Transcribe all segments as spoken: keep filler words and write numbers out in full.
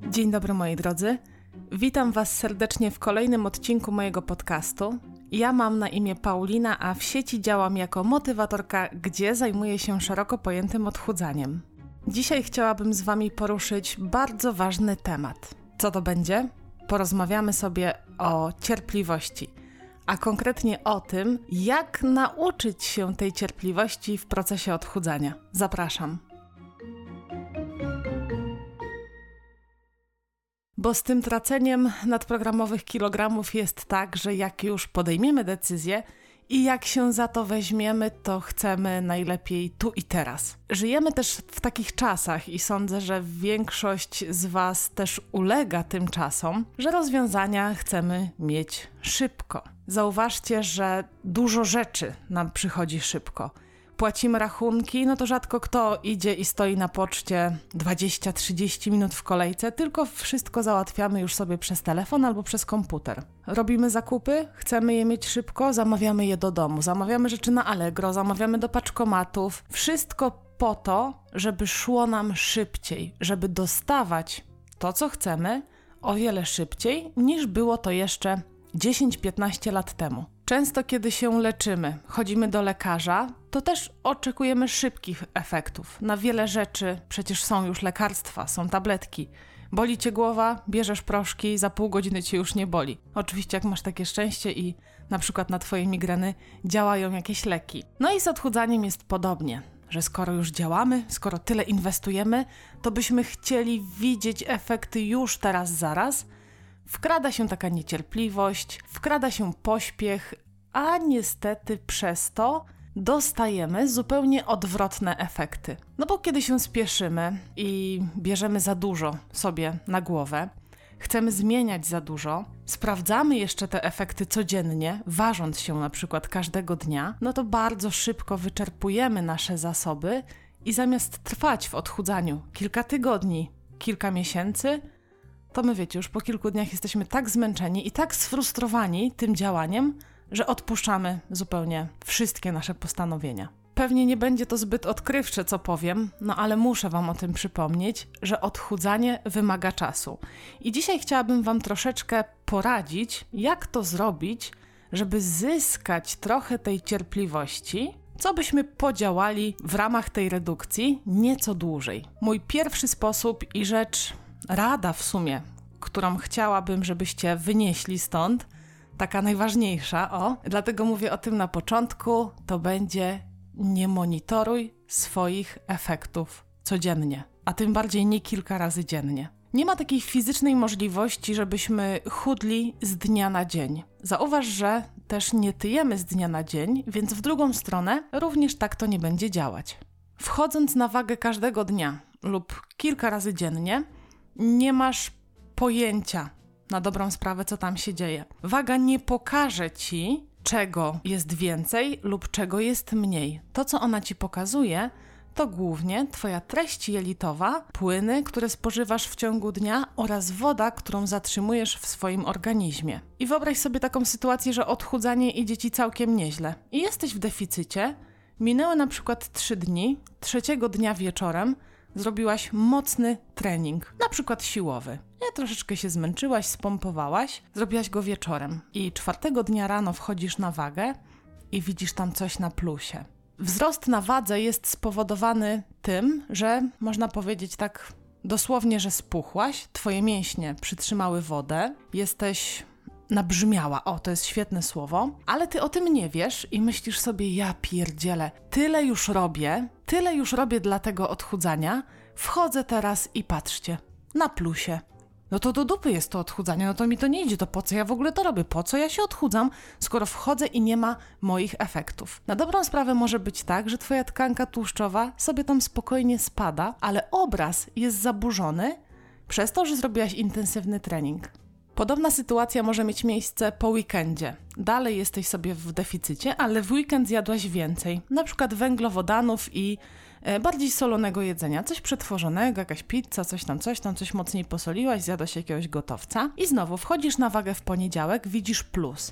Dzień dobry moi drodzy, witam Was serdecznie w kolejnym odcinku mojego podcastu. Ja mam na imię Paulina, a w sieci działam jako motywatorka, gdzie zajmuję się szeroko pojętym odchudzaniem. Dzisiaj chciałabym z Wami poruszyć bardzo ważny temat. Co to będzie? Porozmawiamy sobie o cierpliwości, a konkretnie o tym, jak nauczyć się tej cierpliwości w procesie odchudzania. Zapraszam. Bo z tym traceniem nadprogramowych kilogramów jest tak, że jak już podejmiemy decyzję i jak się za to weźmiemy, to chcemy najlepiej tu i teraz. Żyjemy też w takich czasach i sądzę, że większość z Was też ulega tym czasom, że rozwiązania chcemy mieć szybko. Zauważcie, że dużo rzeczy nam przychodzi szybko. Płacimy rachunki, no to rzadko kto idzie i stoi na poczcie dwadzieścia trzydzieści minut w kolejce, tylko wszystko załatwiamy już sobie przez telefon albo przez komputer. Robimy zakupy, chcemy je mieć szybko, zamawiamy je do domu, zamawiamy rzeczy na Allegro, zamawiamy do paczkomatów. Wszystko po to, żeby szło nam szybciej, żeby dostawać to, co chcemy, o wiele szybciej niż było to jeszcze dziesięć piętnaście lat temu. Często kiedy się leczymy, chodzimy do lekarza, to też oczekujemy szybkich efektów. Na wiele rzeczy przecież są już lekarstwa, są tabletki. Boli Cię głowa, bierzesz proszki, za pół godziny Cię już nie boli. Oczywiście jak masz takie szczęście i na przykład na Twoje migreny działają jakieś leki. No i z odchudzaniem jest podobnie, że skoro już działamy, skoro tyle inwestujemy, to byśmy chcieli widzieć efekty już teraz, zaraz. Wkrada się taka niecierpliwość, wkrada się pośpiech, a niestety przez to dostajemy zupełnie odwrotne efekty. No bo kiedy się spieszymy i bierzemy za dużo sobie na głowę, chcemy zmieniać za dużo, sprawdzamy jeszcze te efekty codziennie, ważąc się na przykład każdego dnia, no to bardzo szybko wyczerpujemy nasze zasoby i zamiast trwać w odchudzaniu kilka tygodni, kilka miesięcy, to my wiecie, już po kilku dniach jesteśmy tak zmęczeni i tak sfrustrowani tym działaniem, że odpuszczamy zupełnie wszystkie nasze postanowienia. Pewnie nie będzie to zbyt odkrywcze, co powiem, no ale muszę Wam o tym przypomnieć, że odchudzanie wymaga czasu. I dzisiaj chciałabym Wam troszeczkę poradzić, jak to zrobić, żeby zyskać trochę tej cierpliwości, co byśmy podziałali w ramach tej redukcji nieco dłużej. Mój pierwszy sposób i rzecz, rada w sumie, którą chciałabym, żebyście wynieśli stąd, taka najważniejsza, o, dlatego mówię o tym na początku, to będzie nie monitoruj swoich efektów codziennie, a tym bardziej nie kilka razy dziennie. Nie ma takiej fizycznej możliwości, żebyśmy chudli z dnia na dzień. Zauważ, że też nie tyjemy z dnia na dzień, więc w drugą stronę również tak to nie będzie działać. Wchodząc na wagę każdego dnia lub kilka razy dziennie, nie masz pojęcia na dobrą sprawę, co tam się dzieje. Waga nie pokaże Ci, czego jest więcej lub czego jest mniej. To, co ona Ci pokazuje, to głównie Twoja treść jelitowa, płyny, które spożywasz w ciągu dnia oraz woda, którą zatrzymujesz w swoim organizmie. I wyobraź sobie taką sytuację, że odchudzanie idzie Ci całkiem nieźle i jesteś w deficycie, minęły na przykład trzy dni, trzeciego dnia wieczorem zrobiłaś mocny trening, na przykład siłowy. Nie, troszeczkę się zmęczyłaś, spompowałaś, zrobiłaś go wieczorem i czwartego dnia rano wchodzisz na wagę i widzisz tam coś na plusie. Wzrost na wadze jest spowodowany tym, że można powiedzieć tak dosłownie, że spuchłaś, twoje mięśnie przytrzymały wodę, jesteś nabrzmiała, o, to jest świetne słowo, ale ty o tym nie wiesz i myślisz sobie, ja pierdzielę, tyle już robię, tyle już robię dla tego odchudzania, wchodzę teraz i patrzcie, na plusie. No to do dupy jest to odchudzanie, no to mi to nie idzie, to po co ja w ogóle to robię, po co ja się odchudzam, skoro wchodzę i nie ma moich efektów. Na dobrą sprawę może być tak, że twoja tkanka tłuszczowa sobie tam spokojnie spada, ale obraz jest zaburzony przez to, że zrobiłaś intensywny trening. Podobna sytuacja może mieć miejsce po weekendzie. Dalej jesteś sobie w deficycie, ale w weekend zjadłaś więcej. Na przykład węglowodanów i e, bardziej solonego jedzenia. Coś przetworzonego, jakaś pizza, coś tam, coś tam, coś mocniej posoliłaś, zjadłaś jakiegoś gotowca. I znowu wchodzisz na wagę w poniedziałek, widzisz plus.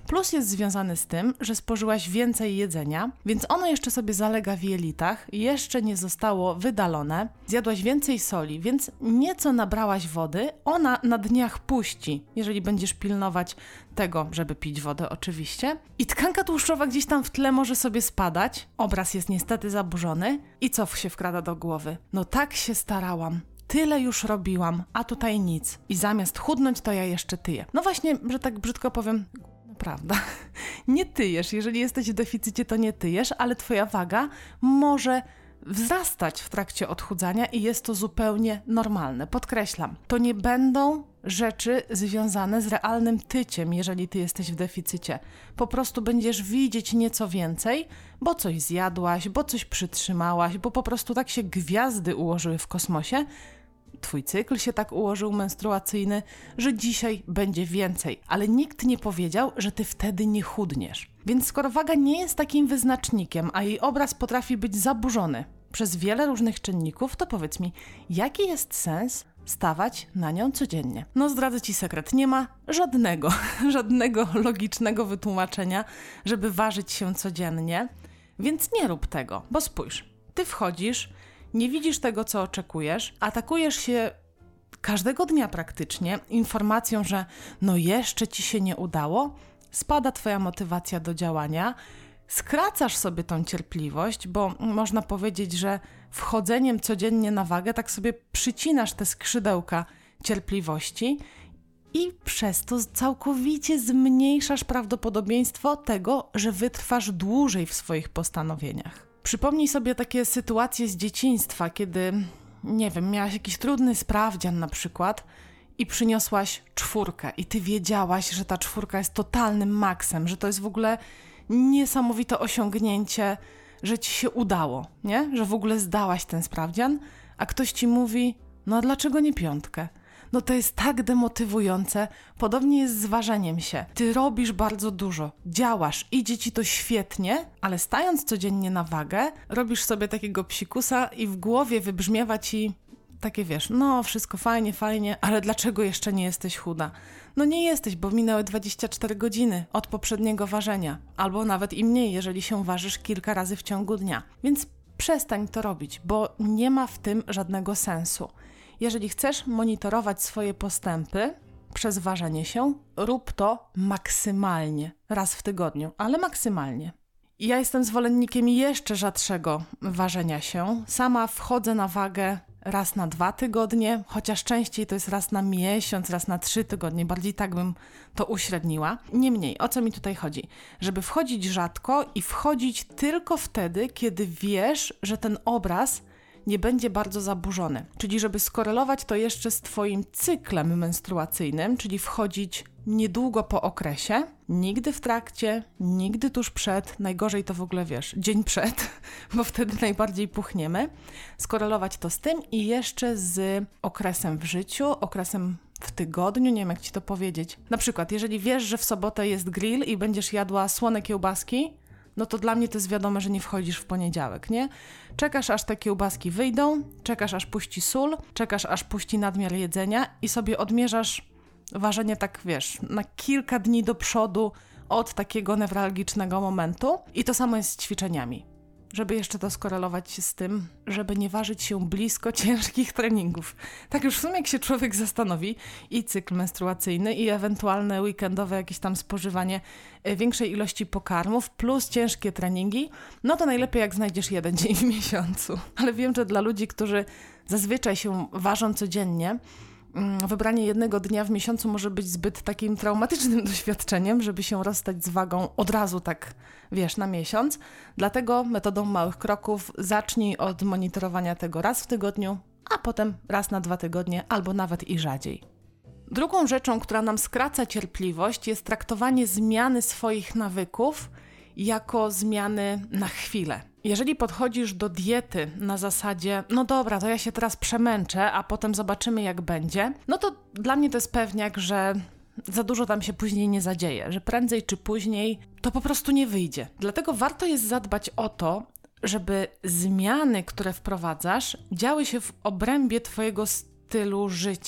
Plus jest związany z tym, że spożyłaś więcej jedzenia, więc ono jeszcze sobie zalega w jelitach, jeszcze nie zostało wydalone, zjadłaś więcej soli, więc nieco nabrałaś wody, ona na dniach puści, jeżeli będziesz pilnować tego, żeby pić wodę oczywiście. I tkanka tłuszczowa gdzieś tam w tle może sobie spadać, obraz jest niestety zaburzony i co się wkrada do głowy? No tak się starałam. Tyle już robiłam, a tutaj nic. I zamiast chudnąć, to ja jeszcze tyję. No właśnie, że tak brzydko powiem, no prawda, nie tyjesz. Jeżeli jesteś w deficycie, to nie tyjesz, ale twoja waga może wzrastać w trakcie odchudzania i jest to zupełnie normalne. Podkreślam, to nie będą rzeczy związane z realnym tyciem, jeżeli ty jesteś w deficycie. Po prostu będziesz widzieć nieco więcej, bo coś zjadłaś, bo coś przytrzymałaś, bo po prostu tak się gwiazdy ułożyły w kosmosie, twój cykl się tak ułożył menstruacyjny, że dzisiaj będzie więcej, ale nikt nie powiedział, że ty wtedy nie chudniesz. Więc skoro waga nie jest takim wyznacznikiem, a jej obraz potrafi być zaburzony przez wiele różnych czynników, to powiedz mi, jaki jest sens stawać na nią codziennie? No zdradzę ci sekret, nie ma żadnego, żadnego logicznego wytłumaczenia, żeby ważyć się codziennie, więc nie rób tego, bo spójrz, ty wchodzisz, nie widzisz tego, co oczekujesz, atakujesz się każdego dnia praktycznie informacją, że no jeszcze ci się nie udało, spada twoja motywacja do działania, skracasz sobie tą cierpliwość, bo można powiedzieć, że wchodzeniem codziennie na wagę tak sobie przycinasz te skrzydełka cierpliwości i przez to całkowicie zmniejszasz prawdopodobieństwo tego, że wytrwasz dłużej w swoich postanowieniach. Przypomnij sobie takie sytuacje z dzieciństwa, kiedy, nie wiem, miałaś jakiś trudny sprawdzian na przykład i przyniosłaś czwórkę i ty wiedziałaś, że ta czwórka jest totalnym maksem, że to jest w ogóle niesamowite osiągnięcie, że ci się udało, nie? Że w ogóle zdałaś ten sprawdzian, a ktoś ci mówi, no a dlaczego nie piątkę? No to jest tak demotywujące. Podobnie jest z ważeniem się. Ty robisz bardzo dużo, działasz, idzie ci to świetnie, ale stając codziennie na wagę, robisz sobie takiego psikusa i w głowie wybrzmiewa ci takie, wiesz, no wszystko fajnie, fajnie, ale dlaczego jeszcze nie jesteś chuda? No nie jesteś, bo minęły dwadzieścia cztery godziny od poprzedniego ważenia, albo nawet i mniej, jeżeli się ważysz kilka razy w ciągu dnia. Więc przestań to robić, bo nie ma w tym żadnego sensu. Jeżeli chcesz monitorować swoje postępy przez ważenie się, rób to maksymalnie, raz w tygodniu, ale maksymalnie. Ja jestem zwolennikiem jeszcze rzadszego ważenia się. Sama wchodzę na wagę raz na dwa tygodnie, chociaż częściej to jest raz na miesiąc, raz na trzy tygodnie, bardziej tak bym to uśredniła. Niemniej, o co mi tutaj chodzi? Żeby wchodzić rzadko i wchodzić tylko wtedy, kiedy wiesz, że ten obraz nie będzie bardzo zaburzony. Czyli żeby skorelować to jeszcze z twoim cyklem menstruacyjnym, czyli wchodzić niedługo po okresie, nigdy w trakcie, nigdy tuż przed, najgorzej to w ogóle wiesz, dzień przed, bo wtedy najbardziej puchniemy. Skorelować to z tym i jeszcze z okresem w życiu, okresem w tygodniu, nie wiem jak ci to powiedzieć. Na przykład, jeżeli wiesz, że w sobotę jest grill i będziesz jadła słone kiełbaski, no to dla mnie to jest wiadome, że nie wchodzisz w poniedziałek, nie? Czekasz, aż te kiełbaski wyjdą, czekasz, aż puści sól, czekasz, aż puści nadmiar jedzenia i sobie odmierzasz ważenie tak, wiesz, na kilka dni do przodu od takiego newralgicznego momentu. I to samo jest z ćwiczeniami. Żeby jeszcze to skorelować się z tym, żeby nie ważyć się blisko ciężkich treningów. Tak już w sumie jak się człowiek zastanowi i cykl menstruacyjny i ewentualne weekendowe jakieś tam spożywanie większej ilości pokarmów plus ciężkie treningi, no to najlepiej jak znajdziesz jeden dzień w miesiącu. Ale wiem, że dla ludzi, którzy zazwyczaj się ważą codziennie, wybranie jednego dnia w miesiącu może być zbyt takim traumatycznym doświadczeniem, żeby się rozstać z wagą od razu tak, wiesz, na miesiąc. Dlatego metodą małych kroków zacznij od monitorowania tego raz w tygodniu, a potem raz na dwa tygodnie albo nawet i rzadziej. Drugą rzeczą, która nam skraca cierpliwość, jest traktowanie zmiany swoich nawyków jako zmiany na chwilę. Jeżeli podchodzisz do diety na zasadzie, no dobra, to ja się teraz przemęczę, a potem zobaczymy jak będzie, no to dla mnie to jest pewniak, że za dużo tam się później nie zadzieje, że prędzej czy później to po prostu nie wyjdzie. Dlatego warto jest zadbać o to, żeby zmiany, które wprowadzasz, działy się w obrębie twojego stylu życia.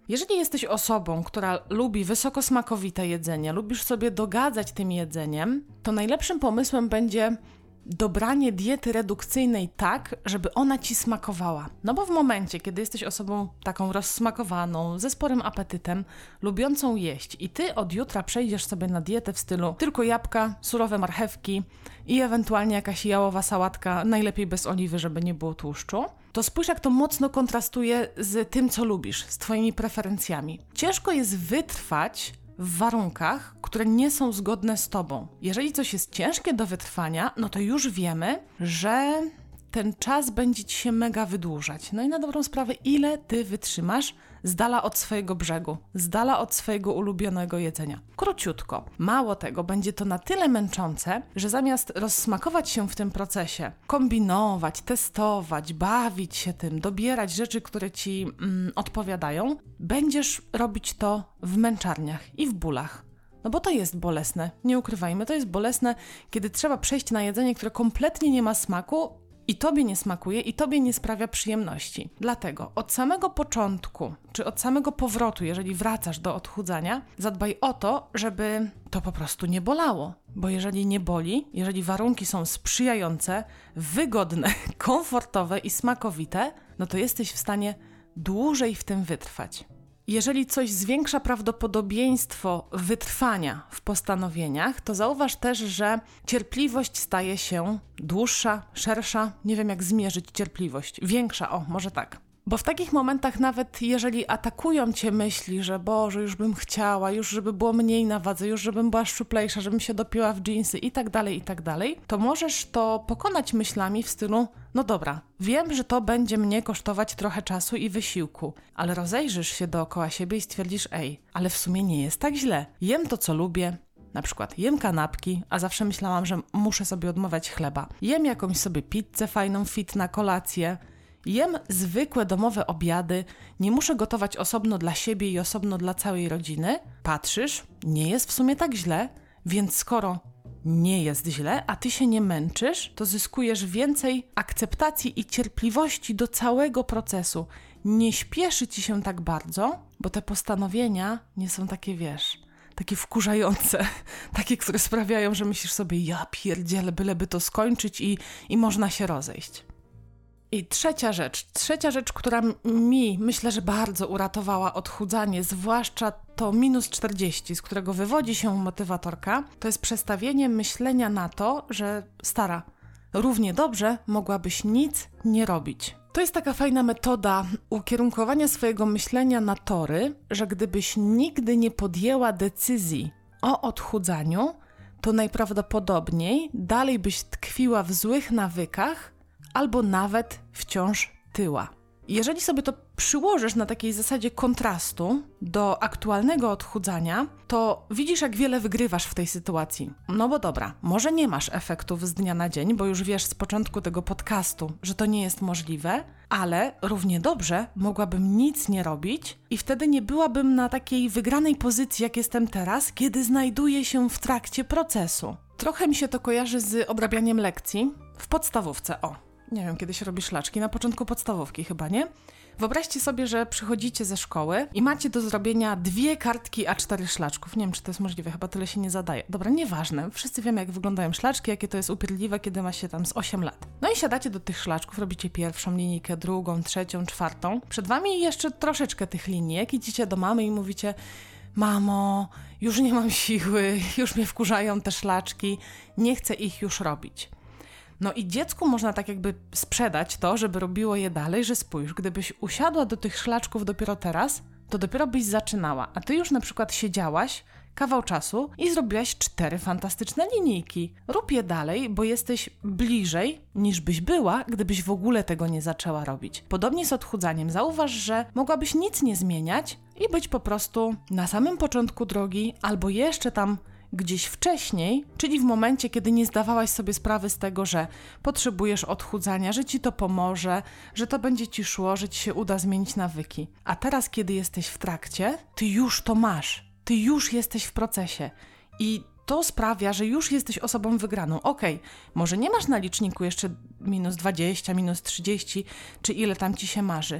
Jeżeli jesteś osobą, która lubi wysokosmakowite jedzenie, lubisz sobie dogadzać tym jedzeniem, to najlepszym pomysłem będzie dobranie diety redukcyjnej tak, żeby ona ci smakowała. No bo w momencie, kiedy jesteś osobą taką rozsmakowaną, ze sporym apetytem, lubiącą jeść i ty od jutra przejdziesz sobie na dietę w stylu tylko jabłka, surowe marchewki i ewentualnie jakaś jałowa sałatka, najlepiej bez oliwy, żeby nie było tłuszczu, to spójrz, jak to mocno kontrastuje z tym, co lubisz, z twoimi preferencjami. Ciężko jest wytrwać w warunkach, które nie są zgodne z tobą. Jeżeli coś jest ciężkie do wytrwania, no to już wiemy, że ten czas będzie ci się mega wydłużać. No i na dobrą sprawę, ile ty wytrzymasz z dala od swojego brzegu, z dala od swojego ulubionego jedzenia. Króciutko. Mało tego, będzie to na tyle męczące, że zamiast rozsmakować się w tym procesie, kombinować, testować, bawić się tym, dobierać rzeczy, które ci mm, odpowiadają, będziesz robić to w męczarniach i w bólach. No bo to jest bolesne, nie ukrywajmy, to jest bolesne, kiedy trzeba przejść na jedzenie, które kompletnie nie ma smaku, i tobie nie smakuje, i tobie nie sprawia przyjemności. Dlatego od samego początku, czy od samego powrotu, jeżeli wracasz do odchudzania, zadbaj o to, żeby to po prostu nie bolało. Bo jeżeli nie boli, jeżeli warunki są sprzyjające, wygodne, komfortowe i smakowite, no to jesteś w stanie dłużej w tym wytrwać. Jeżeli coś zwiększa prawdopodobieństwo wytrwania w postanowieniach, to zauważ też, że cierpliwość staje się dłuższa, szersza, nie wiem jak zmierzyć cierpliwość, większa, o, może tak. Bo w takich momentach nawet jeżeli atakują cię myśli, że Boże, już bym chciała, już żeby było mniej na wadze, już żebym była szczuplejsza, żebym się dopiła w dżinsy i tak dalej, i tak dalej, to możesz to pokonać myślami w stylu, no dobra, wiem, że to będzie mnie kosztować trochę czasu i wysiłku, ale rozejrzysz się dookoła siebie i stwierdzisz, ej, ale w sumie nie jest tak źle. Jem to, co lubię. Na przykład jem kanapki, a zawsze myślałam, że muszę sobie odmawiać chleba. Jem jakąś sobie pizzę fajną, fit na kolację. Jem zwykłe domowe obiady, nie muszę gotować osobno dla siebie i osobno dla całej rodziny. Patrzysz, nie jest w sumie tak źle, więc skoro nie jest źle, a ty się nie męczysz, to zyskujesz więcej akceptacji i cierpliwości do całego procesu. Nie śpieszy ci się tak bardzo, bo te postanowienia nie są takie, wiesz, takie wkurzające, takie, które sprawiają, że myślisz sobie, ja pierdzielę, byleby to skończyć i, i można się rozejść. I trzecia rzecz, trzecia rzecz, która mi, myślę, że bardzo uratowała odchudzanie, zwłaszcza to minus czterdzieści, z którego wywodzi się motywatorka, to jest przestawienie myślenia na to, że stara, równie dobrze mogłabyś nic nie robić. To jest taka fajna metoda ukierunkowania swojego myślenia na tory, że gdybyś nigdy nie podjęła decyzji o odchudzaniu, to najprawdopodobniej dalej byś tkwiła w złych nawykach, albo nawet wciąż tyła. Jeżeli sobie to przyłożysz na takiej zasadzie kontrastu do aktualnego odchudzania, to widzisz, jak wiele wygrywasz w tej sytuacji. No bo dobra, może nie masz efektów z dnia na dzień, bo już wiesz z początku tego podcastu, że to nie jest możliwe, ale równie dobrze mogłabym nic nie robić i wtedy nie byłabym na takiej wygranej pozycji, jak jestem teraz, kiedy znajduję się w trakcie procesu. Trochę mi się to kojarzy z odrabianiem lekcji w podstawówce, o. Nie wiem, kiedy się robi szlaczki, na początku podstawówki chyba, nie? Wyobraźcie sobie, że przychodzicie ze szkoły i macie do zrobienia dwie kartki A cztery szlaczków. Nie wiem, czy to jest możliwe, chyba tyle się nie zadaje. Dobra, nieważne. Wszyscy wiemy, jak wyglądają szlaczki, jakie to jest upierdliwe, kiedy ma się tam z osiem lat. No i siadacie do tych szlaczków, robicie pierwszą linijkę, drugą, trzecią, czwartą. Przed wami jeszcze troszeczkę tych linijek. Idziecie do mamy i mówicie: mamo, już nie mam siły, już mnie wkurzają te szlaczki, nie chcę ich już robić. No i dziecku można tak jakby sprzedać to, żeby robiło je dalej, że spójrz, gdybyś usiadła do tych szlaczków dopiero teraz, to dopiero byś zaczynała, a ty już na przykład siedziałaś kawał czasu i zrobiłaś cztery fantastyczne linijki. Rób je dalej, bo jesteś bliżej niż byś była, gdybyś w ogóle tego nie zaczęła robić. Podobnie z odchudzaniem. Zauważ, że mogłabyś nic nie zmieniać i być po prostu na samym początku drogi albo jeszcze tam gdzieś wcześniej, czyli w momencie, kiedy nie zdawałaś sobie sprawy z tego, że potrzebujesz odchudzania, że ci to pomoże, że to będzie ci szło, że ci się uda zmienić nawyki. A teraz, kiedy jesteś w trakcie, ty już to masz. Ty już jesteś w procesie. I to sprawia, że już jesteś osobą wygraną. Okej, okay, może nie masz na liczniku jeszcze minus dwadzieścia, minus trzydzieści, czy ile tam ci się marzy,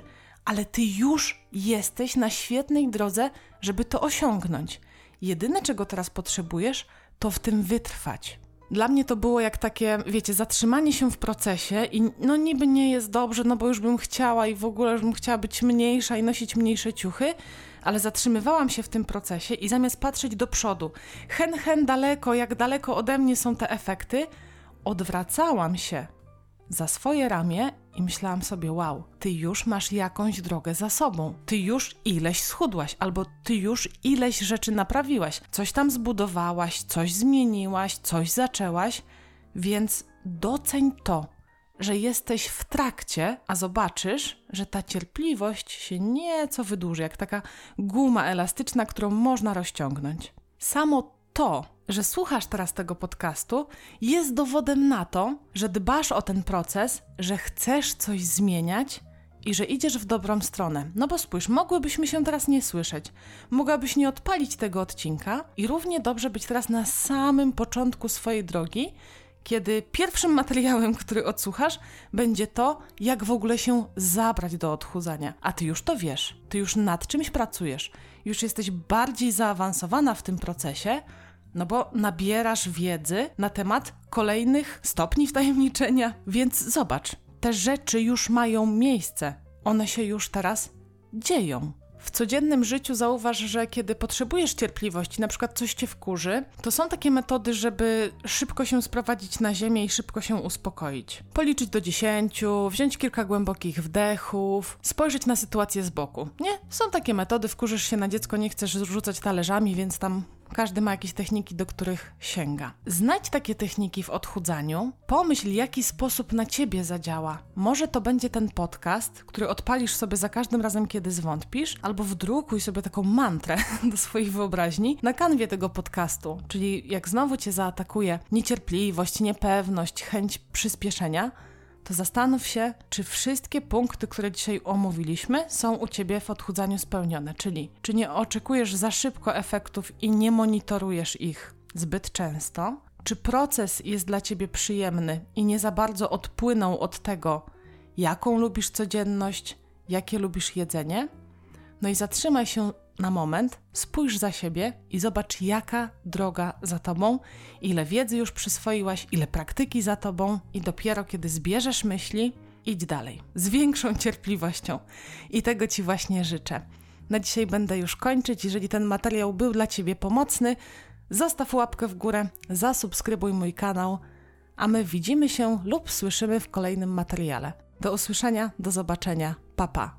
ale ty już jesteś na świetnej drodze, żeby to osiągnąć. Jedyne, czego teraz potrzebujesz, to w tym wytrwać. Dla mnie to było jak takie, wiecie, zatrzymanie się w procesie i no niby nie jest dobrze, no bo już bym chciała i w ogóle już bym chciała być mniejsza i nosić mniejsze ciuchy, ale zatrzymywałam się w tym procesie i zamiast patrzeć do przodu, hen, hen daleko, jak daleko ode mnie są te efekty, odwracałam się za swoje ramię i myślałam sobie, wow, ty już masz jakąś drogę za sobą, ty już ileś schudłaś, albo ty już ileś rzeczy naprawiłaś, coś tam zbudowałaś, coś zmieniłaś, coś zaczęłaś, więc doceń to, że jesteś w trakcie, a zobaczysz, że ta cierpliwość się nieco wydłuży, jak taka guma elastyczna, którą można rozciągnąć. Samo to, że słuchasz teraz tego podcastu, jest dowodem na to, że dbasz o ten proces, że chcesz coś zmieniać i że idziesz w dobrą stronę. No bo spójrz, mogłybyśmy się teraz nie słyszeć, mogłabyś nie odpalić tego odcinka i równie dobrze być teraz na samym początku swojej drogi, kiedy pierwszym materiałem, który odsłuchasz, będzie to, jak w ogóle się zabrać do odchudzania. A ty już to wiesz, ty już nad czymś pracujesz, już jesteś bardziej zaawansowana w tym procesie, no bo nabierasz wiedzy na temat kolejnych stopni wtajemniczenia. Więc zobacz, te rzeczy już mają miejsce, one się już teraz dzieją. W codziennym życiu zauważ, że kiedy potrzebujesz cierpliwości, na przykład coś cię wkurzy, to są takie metody, żeby szybko się sprowadzić na ziemię i szybko się uspokoić. Policzyć do dziesięciu, wziąć kilka głębokich wdechów, spojrzeć na sytuację z boku. Nie? Są takie metody, wkurzysz się na dziecko, nie chcesz rzucać talerzami, więc tam każdy ma jakieś techniki, do których sięga. Znajdź takie techniki w odchudzaniu, pomyśl, jaki sposób na ciebie zadziała. Może to będzie ten podcast, który odpalisz sobie za każdym razem, kiedy zwątpisz, albo wdrukuj sobie taką mantrę do swojej wyobraźni na kanwie tego podcastu, czyli jak znowu cię zaatakuje niecierpliwość, niepewność, chęć przyspieszenia, to zastanów się, czy wszystkie punkty, które dzisiaj omówiliśmy, są u ciebie w odchudzaniu spełnione, czyli czy nie oczekujesz za szybko efektów i nie monitorujesz ich zbyt często, czy proces jest dla ciebie przyjemny i nie za bardzo odpłynął od tego, jaką lubisz codzienność, jakie lubisz jedzenie. No i zatrzymaj się na moment, spójrz za siebie i zobacz, jaka droga za tobą, ile wiedzy już przyswoiłaś, ile praktyki za tobą i dopiero kiedy zbierzesz myśli, idź dalej. Z większą cierpliwością. I tego ci właśnie życzę. Na dzisiaj będę już kończyć. Jeżeli ten materiał był dla ciebie pomocny, zostaw łapkę w górę, zasubskrybuj mój kanał, a my widzimy się lub słyszymy w kolejnym materiale. Do usłyszenia, do zobaczenia. Pa, pa.